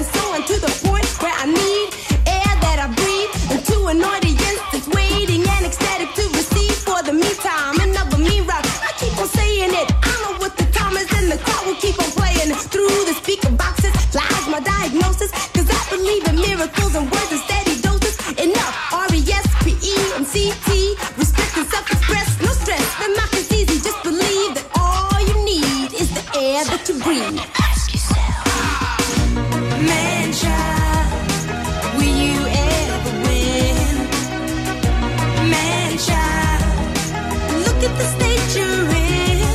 so and to the point where I need air that I breathe into an audience that's waiting and ecstatic to receive for the meantime. Another me rap, I keep on saying it. I know what the time is and the crowd will keep on playing through the speaker boxes. Lies my diagnosis, cause I believe in miracles and words and steady doses. Enough, R-E-S-P-E-M-C-T. Respect and self-express, no stress. The math is easy, just believe that all you need is the air that you breathe. Ask yourself, man child, will you ever win? Man child, look at the state you're in.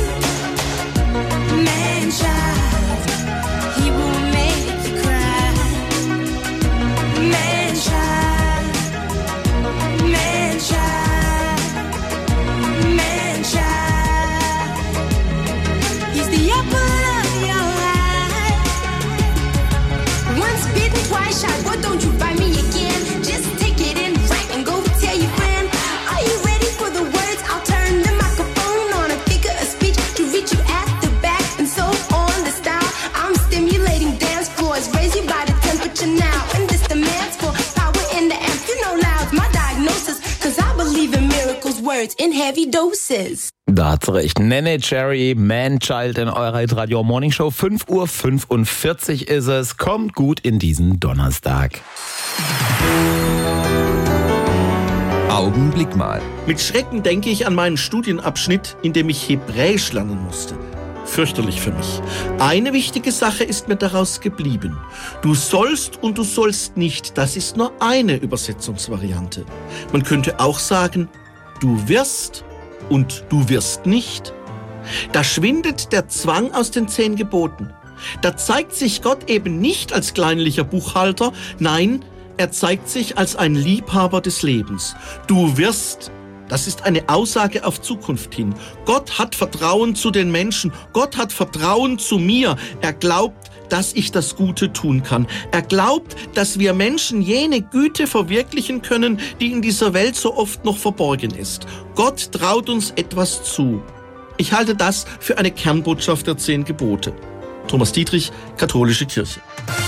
Man child, he will make you cry. Man child, man child, man child. He's the apple of your eye. Once bitten, twice shy. Boy, don't you find me again. Just take it in right and go tell your friend. Are you ready for the words? I'll turn the microphone on a figure of speech to reach you at the back and so on. The style I'm stimulating dance floors, raise you by the temperature now, and this demands for power in the amp. You know loud's my diagnosis, cause I believe in miracles, words in heavy doses. Da hat's recht. Nene Cherry, Man-Child in eurer Hitradio Morning Show. 5:45 ist es. Kommt gut in diesen Donnerstag. Augenblick mal. Mit Schrecken denke ich an meinen Studienabschnitt, in dem ich Hebräisch lernen musste. Fürchterlich für mich. Eine wichtige Sache ist mir daraus geblieben. Du sollst und du sollst nicht, das ist nur eine Übersetzungsvariante. Man könnte auch sagen, du wirst und du wirst nicht. Da schwindet der Zwang aus den 10 Geboten. Da zeigt sich Gott eben nicht als kleinlicher Buchhalter, nein, er zeigt sich als ein Liebhaber des Lebens. Du wirst, das ist eine Aussage auf Zukunft hin. Gott hat Vertrauen zu den Menschen. Gott hat Vertrauen zu mir. Er glaubt, dass ich das Gute tun kann. Er glaubt, dass wir Menschen jene Güte verwirklichen können, die in dieser Welt so oft noch verborgen ist. Gott traut uns etwas zu. Ich halte das für eine Kernbotschaft der 10 Gebote. Thomas Dietrich, Katholische Kirche.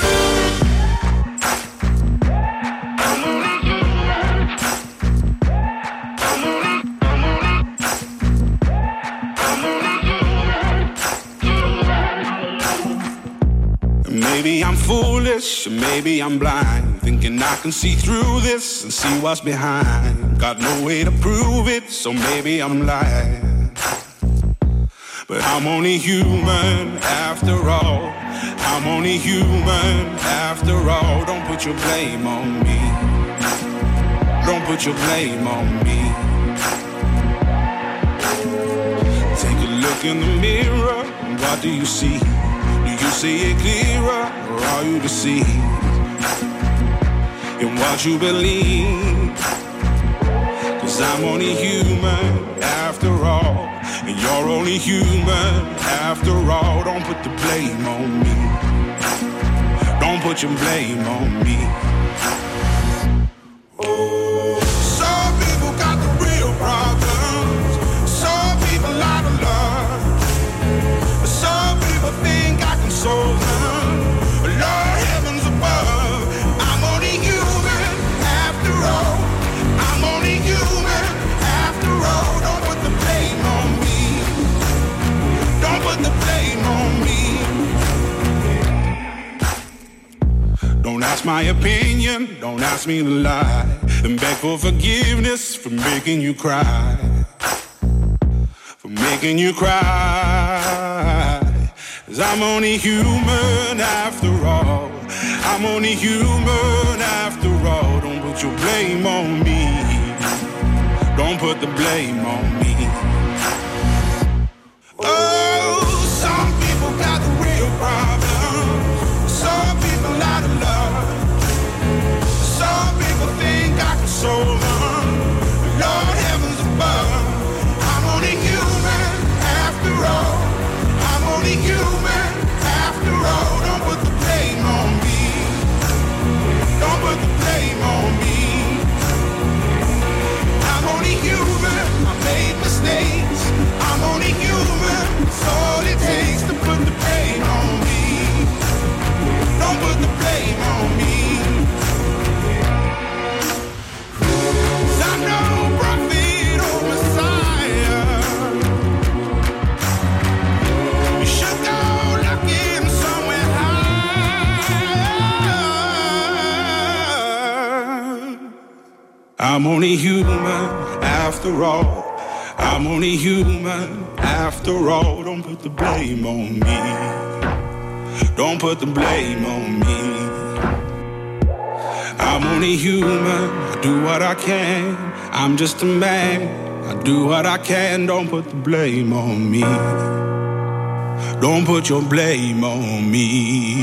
Maybe I'm foolish, maybe I'm blind, thinking I can see through this and see what's behind. Got no way to prove it, so maybe I'm lying. But I'm only human after all. I'm only human after all. Don't put your blame on me. Don't put your blame on me. Take a look in the mirror, what do you see? Do you see it clearer, or are you deceived in what you believe? 'Cause I'm only human after all, and you're only human after all. Don't put the blame on me. Don't put your blame on me. Oh, some people got the real problems. Some people out of love. Some people think I can solve them. Lord, heavens above, I'm only human after all. I'm only human after all. Don't put the blame on me. Don't put the blame on me. Don't ask my opinion, don't ask me to lie, and beg for forgiveness for making you cry. For making you cry. 'Cause I'm only human after all. I'm only human after all. Don't put your blame on me. Don't put the blame on me. Oh, some people got the real problems. Some people out of love. Some people think I can solve them. Lord, heavens above, I'm only human after all. I'm only human after all. Don't put the blame on me. Don't put the blame on me. I'm only human. I made mistakes. I'm only human after all. I'm only human after all. Don't put the blame on me. Don't put the blame on me. I'm only human, I do what I can. I'm just a man, I do what I can. Don't put the blame on me. Don't put your blame on me.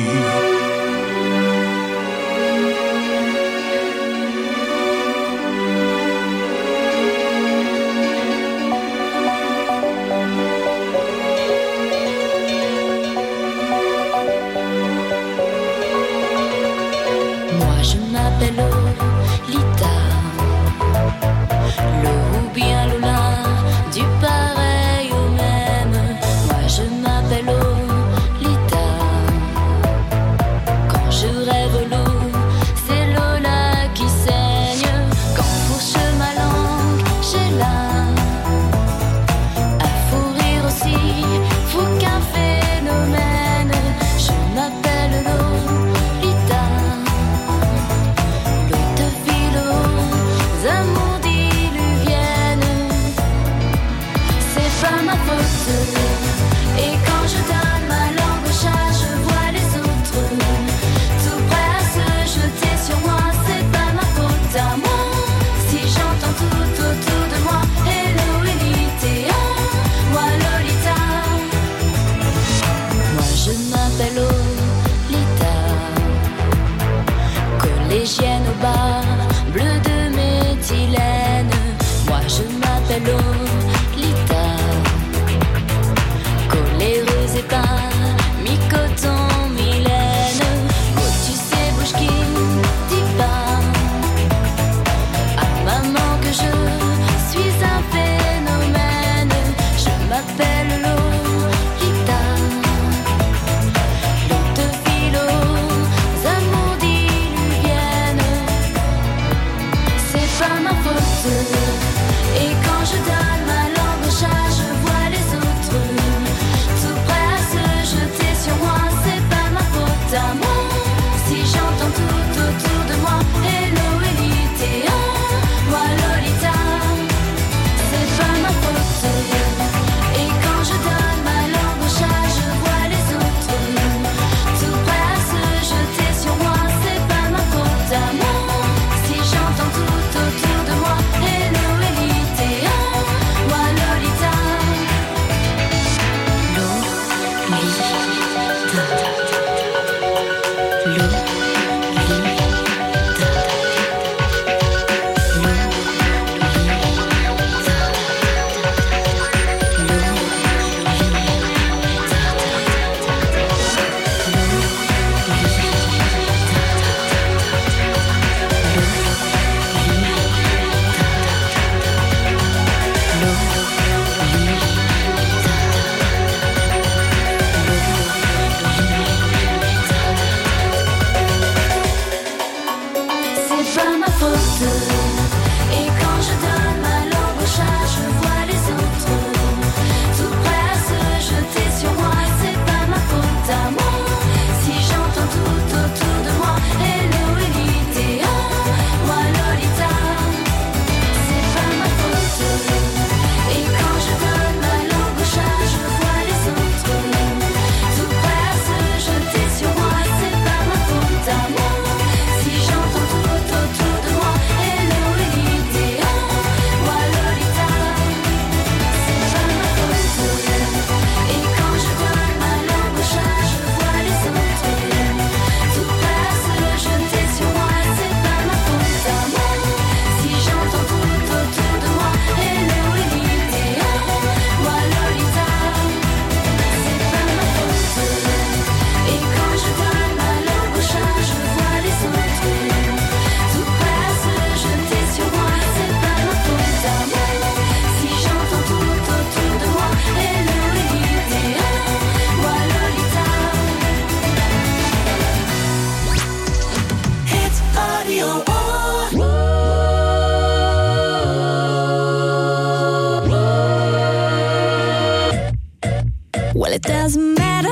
Well, it doesn't matter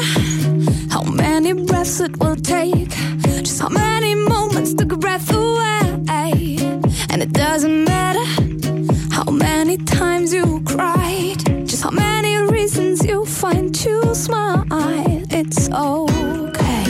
how many breaths it will take, just how many moments took a breath away. And it doesn't doesn't matter how many times you cried, just how many reasons you find to smile. It's okay,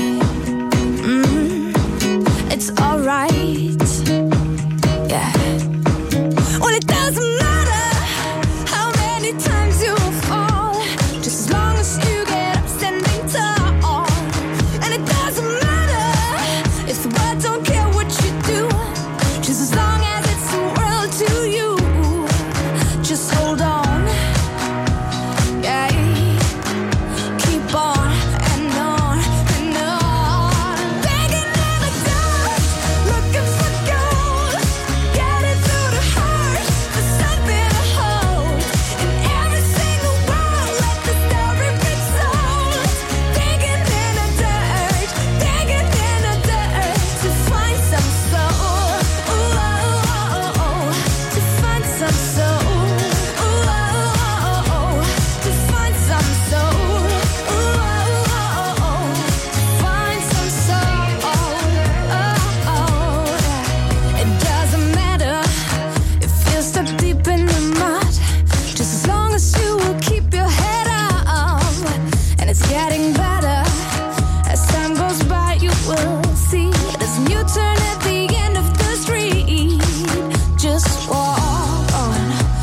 it's alright, yeah. Well, it doesn't matter how many times you fall, just as long as you get up standing tall. And it doesn't matter if the world don't care what you do, just as long as it's the world to you. Just hold on, yeah. Keep on and on and on. Begging in the dark, looking for gold. Get it through the heart, for something to hold. In every single world, let the story be told. Digging in the dirt, digging in the dirt to find some soul. Ooh, oh, oh, oh, to find some soul. Ooh, oh, oh, oh, to find some soul. Ooh, oh, oh, oh, to find some soul. Oh, oh, it doesn't matter if you're stuck deep in the mud, just as long as you will keep your head up. And it's getting better as time goes by. You will see there's a new turn at the end of the street. Just walk on,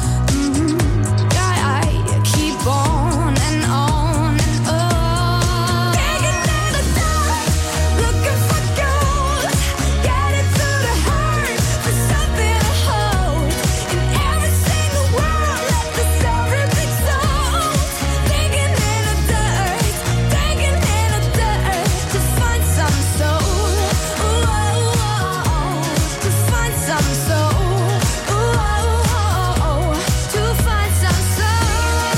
yeah, keep on and on and on. Digging in the dark, looking for gold. Get it through the heart, for something to hold. In every single world, let the story be told. Digging in the dirt, digging in the dirt to find some soul. Ooh, oh, oh, oh, to find some soul. Ooh, oh, oh, oh, to find some soul.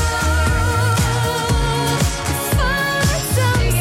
To find some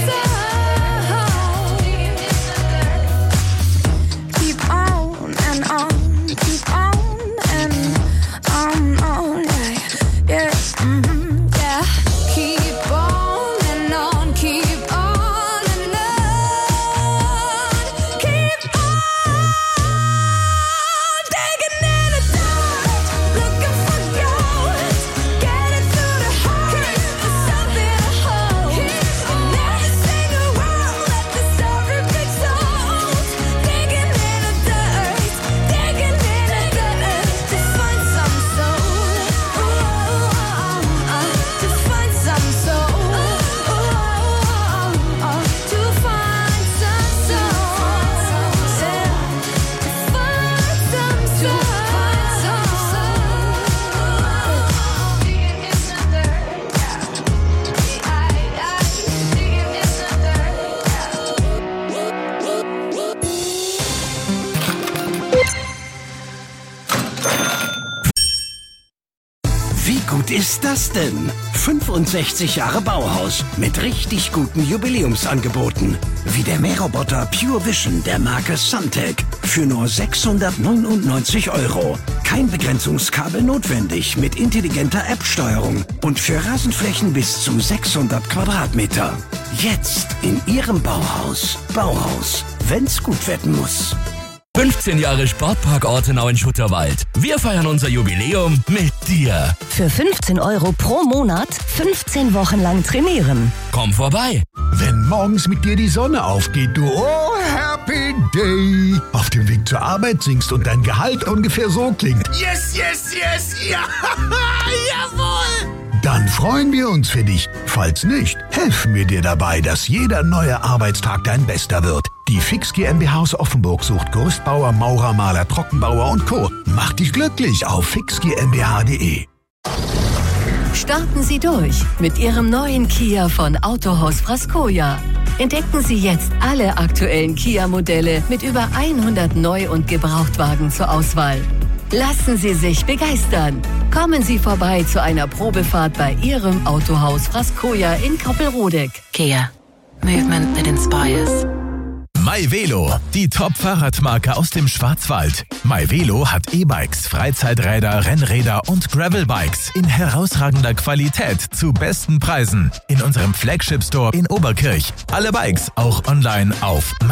soul. Keep on and on, keep on and on, yeah, yeah, yeah. Keep on and on, keep on and on, keep on. Digging in the dark, looking for gold. Get it through the heart, for something to hold. In every single world, let the story be told. Digging in the dirt, digging in the dirt to find some soul. Ooh, oh, oh, to find some soul. Ooh, oh, oh, to find some soul. To find some soul. Digging in the dirt, digging in the Wie gut ist das denn? 65 Jahre Bauhaus mit richtig guten Jubiläumsangeboten. Wie der Mähroboter Pure Vision der Marke Suntech für nur 699 €. Kein Begrenzungskabel notwendig mit intelligenter App-Steuerung und für Rasenflächen bis zu 600 Quadratmeter. Jetzt in Ihrem Bauhaus. Bauhaus, wenn's gut werden muss. 15 Jahre Sportpark Ortenau in Schutterwald. Wir feiern unser Jubiläum mit dir. Für 15 € pro Monat 15 Wochen lang trainieren. Komm vorbei. Wenn morgens mit dir die Sonne aufgeht, du oh happy day. Auf dem Weg zur Arbeit singst und dein Gehalt ungefähr so klingt. Yes, yes, yes, ja, jawohl! Dann freuen wir uns für dich. Falls nicht, helfen wir dir dabei, dass jeder neue Arbeitstag dein bester wird. Die Fix GmbH aus Offenburg sucht Gerüstbauer, Maurer, Maler, Trockenbauer und Co. Mach dich glücklich auf fixgmbh.de. Starten Sie durch mit Ihrem neuen Kia von Autohaus Frascoja. Entdecken Sie jetzt alle aktuellen Kia-Modelle mit über 100 Neu- und Gebrauchtwagen zur Auswahl. Lassen Sie sich begeistern. Kommen Sie vorbei zu einer Probefahrt bei Ihrem Autohaus Frascoja in Koppelrodeck. Kia. Movement that inspires. MyVelo, die Top-Fahrradmarke aus dem Schwarzwald. MyVelo hat E-Bikes, Freizeiträder, Rennräder und Gravelbikes in herausragender Qualität zu besten Preisen. In unserem Flagship-Store in Oberkirch. Alle Bikes auch online auf